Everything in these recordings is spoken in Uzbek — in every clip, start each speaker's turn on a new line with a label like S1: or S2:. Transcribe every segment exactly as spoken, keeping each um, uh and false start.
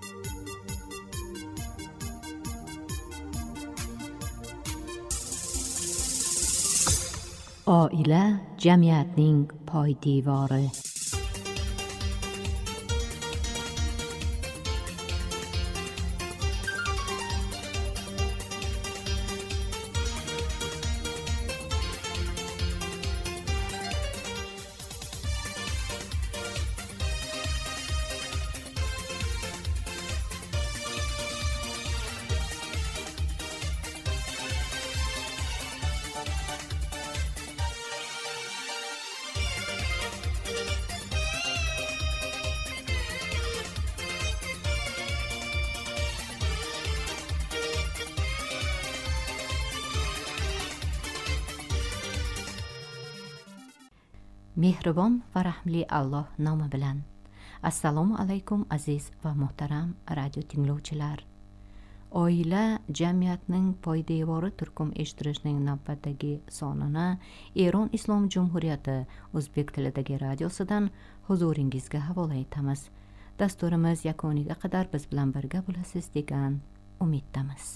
S1: oila jamiyatning poydevori. Mehribon va rahmli Alloh nomi bilan. Assalomu alaykum aziz va muhtaram radio tinglovchilar. Oila jamiyatning poydevori turkum eshittirishning navbatdagi sonini Eron Islom Jumhuriyati o'zbek tilidagi radiosidan huzuringizga havola etamiz. Dasturimiz yakuniga qadar biz bilan birga bo'lasiz degan umiddamiz.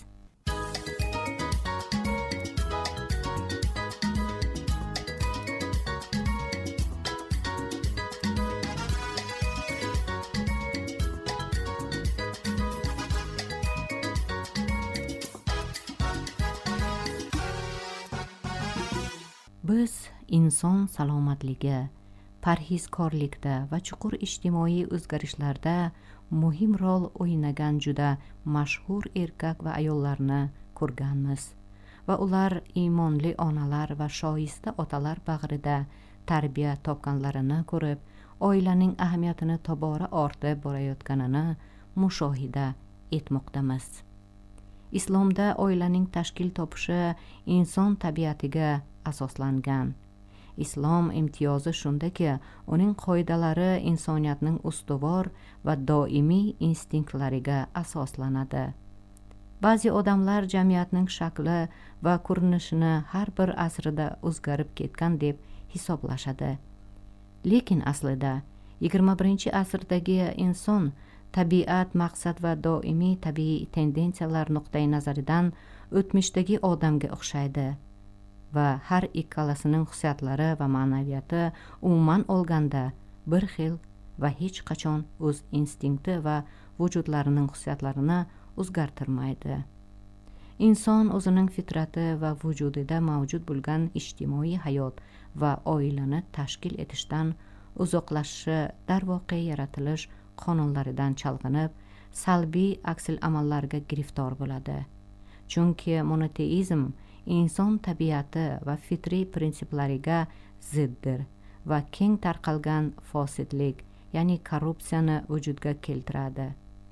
S1: Biz inson salomatligi, parhezkorlikda va chuqur ijtimoiy o'zgarishlarda muhim rol o'ynagan juda mashhur erkak va ayollarni ko'rganmiz va ular iymonli onalar va shoista otalar bag'rida tarbiya topganlarini ko'rib, oilaning ahamiyatini tobora ortib borayotganini mushohida etmoqdamiz. Islomda oilaning tashkil topishi inson tabiatiga asoslangan. Islom imtiyozi shundaki, uning qoidalari insoniyatning ustuvor va doimiy instinktlariga asoslanadi. Ba'zi odamlar jamiyatning shakli va ko'rinishini har bir asrda o'zgarib ketgan deb hisoblashadi. Lekin aslida yigirma birinchi asrdagi inson tabiat, maqsad va doimiy tabiiy tendensiyalar nuqtai nazaridan o'tmishdagi odamga o'xshaydi va har ikkalasining xususiyatlari va ma'naviyati umuman olganda bir xil va hech qachon o'z instinkti va vujudlarining xususiyatlarini o'zgartirmaydi. Inson o'zining fitrati va vujudida mavjud bo'lgan ijtimoiy hayot va oilani tashkil etishdan uzoqlashishi darvoqe yaratilish qonunlaridan chalg'inib, salbiy aksil amallarga giriftor bo'ladi. Chunki monoteizm inson tabiati va fitriy prinsiplariga ziddir va keng tarqalgan fosidlik, ya'ni korrupsiyani vujudga keltiradi.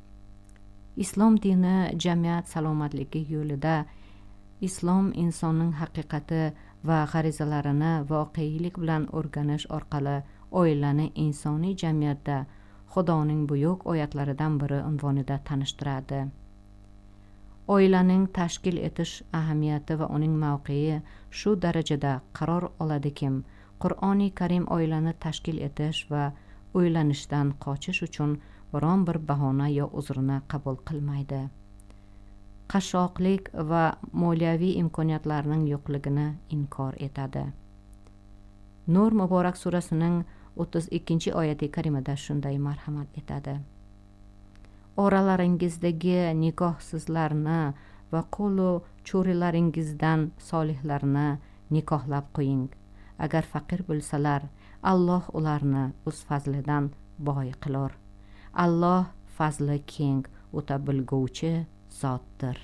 S1: Islom dini jamiyat salomatligi yo'lida islom insonning haqiqati va g'arizalarini voqelik bilan o'rganish orqali oilani insoniy jamiyatda Xudoning buyuk oyatlaridan biri unvonida tanishtiradi. Oilaning tashkil etish ahamiyati va uning mavqei shu darajada qaror oladiki, Qur'oni Karim oilani tashkil etish va uylanishdan qochish uchun biron bir bahona yo uzrni qabul qilmaydi. Qashshoqlik va moliyaviy imkoniyatlarning yo'qligini inkor etadi. Nur Muborak surasining o'ttiz ikkinchi oyati karimada shunday marhamat etadi. Oralaringizdagi nikohsizlarni va qo'lu cho'rilaringizdan solihlarni nikohlab qo'ying. Agar faqir bo'lsalar, Alloh ularni o'z fazlidan boy qilur. Alloh fazli keng, o'ta bilguvchi zotdir.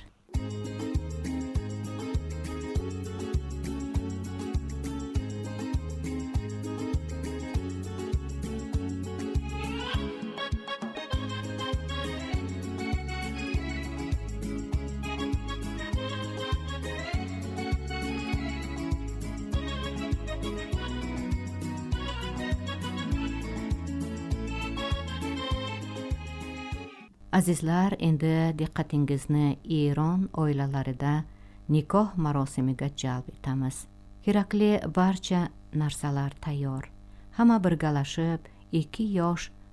S1: Azizlar, endi diqqatingizni Eron oilalarida nikoh marosimiga jalb etamiz. Kerakli barcha narsalar tayyor. Hamma birgalashib ikki yosh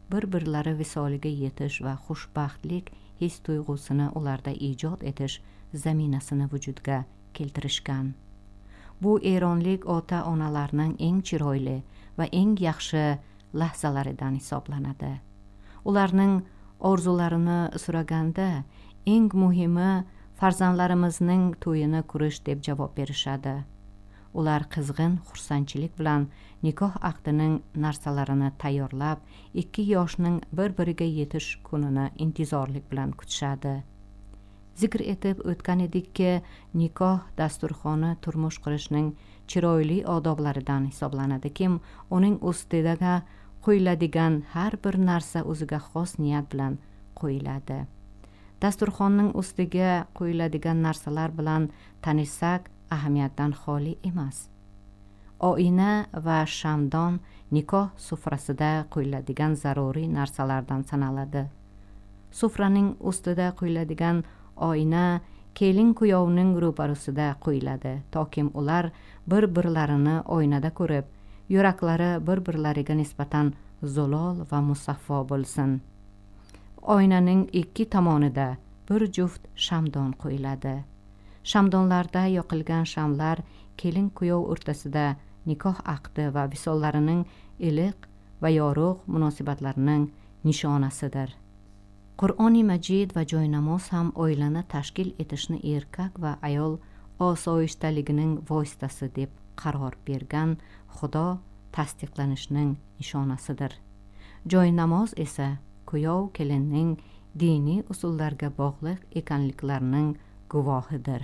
S1: bir-birlari visoliga yetish va xushbaxtlik his tuyg'usini ularda ijod etish zaminasini vujudga keltirishgan. Bu eronlik ota-onalarning eng chiroyli va eng yaxshi lahzalaridan hisoblanadi. Ularning orzularini so'raganda eng muhimi farzandlarimizning to'yini ko'rish deb javob berishadi. Ular qizg'in xursandchilik bilan nikoh aqdining narsalarini tayyorlab, ikki yoshning bir-biriga yetish kunini intizorlik bilan kutishadi. Zikr etib o'tgan edikki, nikoh dasturxoni turmush qurishning chiroyli odoblaridan hisoblanadi. Kim uning ustiga qo'yiladigan har bir narsa o'ziga xos niyat bilan qo'yiladi. Dasturxonning ustiga qo'yiladigan narsalar bilan tanishsak, ahamiyatdan xoli emas. Oyna va shamdon nikoh sufrasida qo'yiladigan zaruriy narsalardan sanaladi. Sufraning ustida qo'yiladigan oyna kelin kuyovning ro'parasida qo'yiladi, toki ular bir-birlarini oynada ko'rib, yuraklari bir-birlariga nisbatan zo'lol va musaffo bo'lsin. Oynaning ikki tomonida bir juft shamdon qo'yiladi. Shamdonlarda yoqilgan shamlar kelin kuyov o'rtasida nikoh aqdi va visollarining iliq va yorug' munosabatlarining nishonasidir. Qur'oni Majid va joynamoz ham oilani tashkil etishni erkak va ayol osoyishtaligining vositasi deb qaror bergan Xudo tasdiqlanishining nishonasidir. Joynamoz esa kuyov kelinning diniy usullarga bog'liq ekanliklarining guvohidir.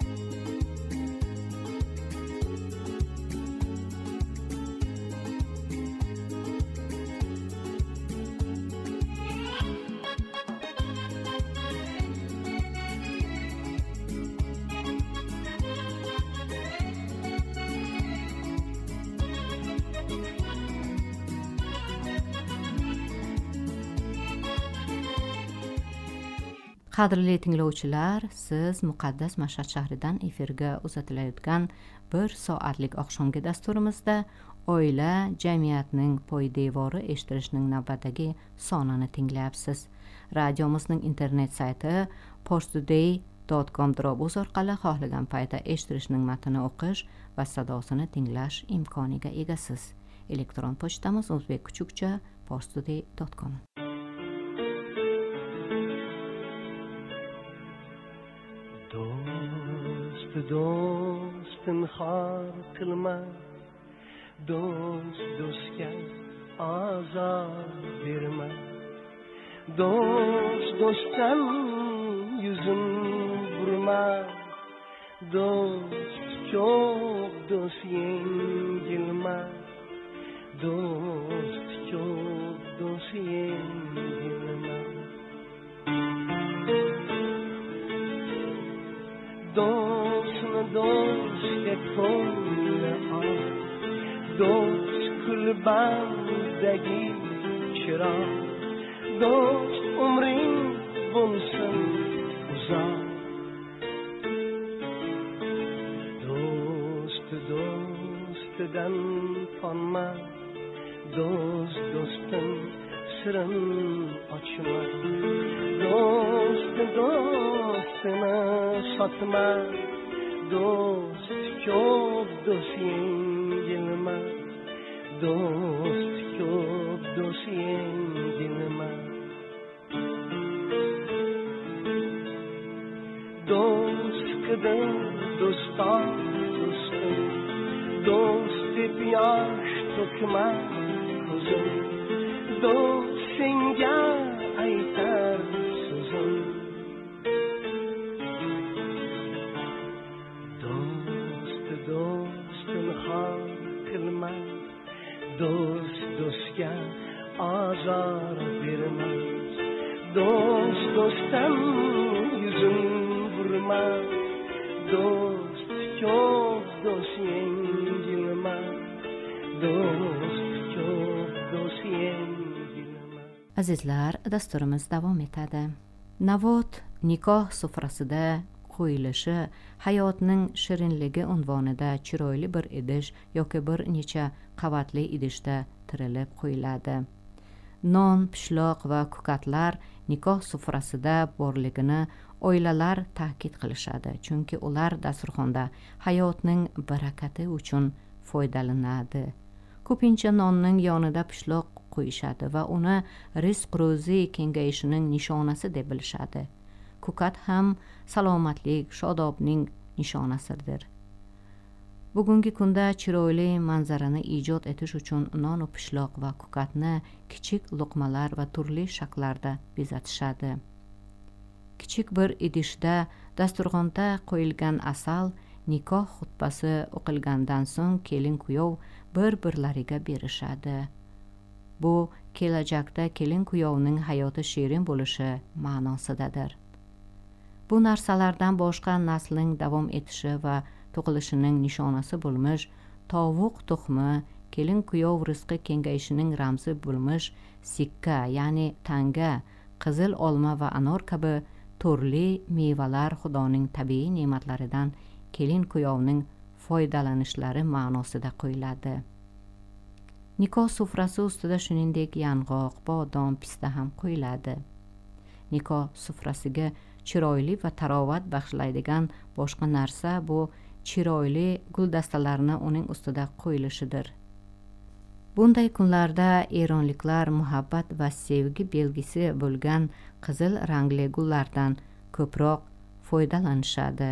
S1: Qadrli tinglovchilar, siz Muqaddas Mashhad shahridan efirga uzatilayotgan bir soatlik oqshomgi dasturimizda oila jamiyatning poydevori eshittirishning navbatdagi sonini tinglayapsiz. Radiomizning internet sayti posttoday dot com drobuz orqali xohlagan paytda eshittirishning matnini o'qish va sadosini tinglash imkoniga egasiz. Elektron pochtamiz o'zbek kuchukcha posttoday dot com.
S2: Do'stim xor qilma, do'st do'stga azor berma. Do'st do'stdan yuzin burma, do'st ko'p do'st yengilma. Do'st ko'p do'st yengilma. Do'stni do'stga ko'ngli ol, do'st kulbandagi chiroq. Do'st umring bo'lsin uzoq. Do'st do'stidan qolma, do'st do'stin sirin ochma. Do'st do'stini sotma, do'st ko'p do'st yengilma. Do'st ko'p do'st yengilma. Do'st qidir do'ston do'stim, do'st deb yosh to'kma ko'zim. Do'st senga aytar so'zim. Do'st do'stin xor qilma, do'st do'stga azor berma. Do'st do'stdan yuzin burma, do'st ko'p do'st yengilma. Do'st ko'p do'st yengilma.
S1: Azizlar, dasturimiz davom etadi. Navot nikoh sufrasida qo'yilishi hayotning shirinligi unvonida chiroyli bir idish yoki bir necha qavatli idishda tirilib qo'yiladi. non, pishloq va ko'katlar nikoh sufrasida borligini oilalar ta'kid qilishadi, chunki ular dasturxonda hayotning barakati uchun foydalanadi. Ko'pincha nonning yonida pishloq qo'yishadi va uni rizq ro'zi kengayishining nishonasi deb bilishadi. Ko'kat ham salomatlik, shodobning nishonasidir. Bugungi kunda chiroyli manzarani ijod etish uchun non va pishloq va ko'katni kichik luqmalar va turli shakllarda bezatishadi. Kichik bir idishda dasturxonda qo'yilgan asal nikoh xutbasi o'qilgandan so'ng kelin kuyov bir-birlariga berishadi. Bu kelajakda kelin kuyovning hayoti shirin bo'lishi ma'nosidadir. Bu narsalardan boshqa naslning davom etishi va tug'ilishining nishonasi bo'lmish tovuq tuxmi, kelin kuyov rizqi kengayishining ramzi bo'lmish sikka, ya'ni tanga, qizil olma va anor kabi turli mevalar Xudoning tabiiy ne'matlaridan kelin kuyovning foydalanishlari ma'nosida qo'yiladi. Nikoh sufrasi ustida shuningdek yong'oq, bodom, pista ham qo'yiladi. Nikoh sufrasiga chiroyli va tarovat bag'ishlaydigan boshqa narsa bu chiroyli guldastalarni uning ustida qo'yilishidir. Bunday kunlarda eronliklar muhabbat va sevgi belgisi bo'lgan qizil rangli gullardan ko'proq foydalanishadi.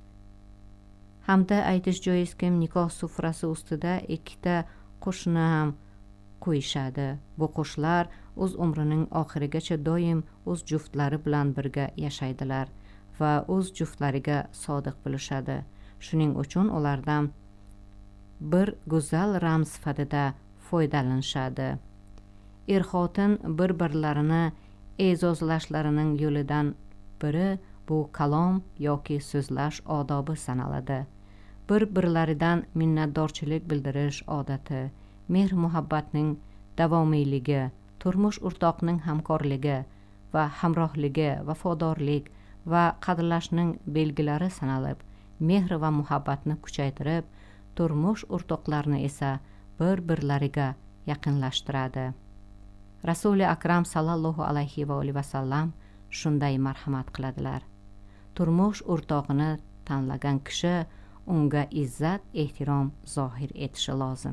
S1: Hamda aytish joizki, nikoh sufrasi ustida ikkita qo'shni ham qo'yishadi. Bu qo'shlar o'z umrining oxirigacha doim o'z juftlari bilan birga yashaydilar va o'z juftlariga sodiq bo'lishadi. Shuning uchun ulardan bir go'zal ramz sifatida foydalanishadi. Er-xotin bir-birlarini e'zozlashlarining yo'lidan biri bu kalom yoki so'zlash odobi sanaladi. Bir-birlaridan minnatdorchilik bildirish odati, mehr-muhabbatning davomiyligi, turmush o'rtoqning hamkorligi va hamrohligi, vafodorlik va qadrlashning belgilari sanalib, mehr va muhabbatni kuchaytirib, turmush o'rtoqlarni esa bir-birlariga yaqinlashtiradi. Rasuli akram sallallohu alayhi va alihi vasallam shunday marhamat qiladilar. Turmush o'rtog'ini tanlagan kishi unga izzat, ehtirom zohir etishi lozim.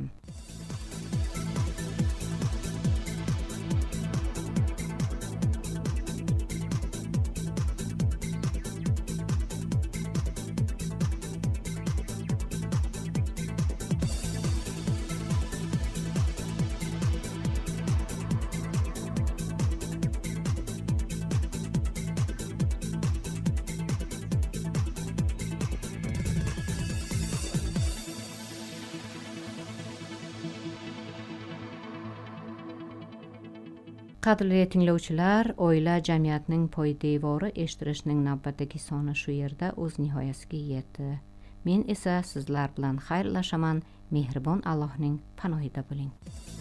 S1: Qadrli tinglovchilar, oila jamiyatning poydevori eshittirishning navbatdagi soni shu yerda o'z nihoyasiga yetdi. Men esa sizlar bilan xayrlashaman. Mehribon Allohning panohida bo'ling.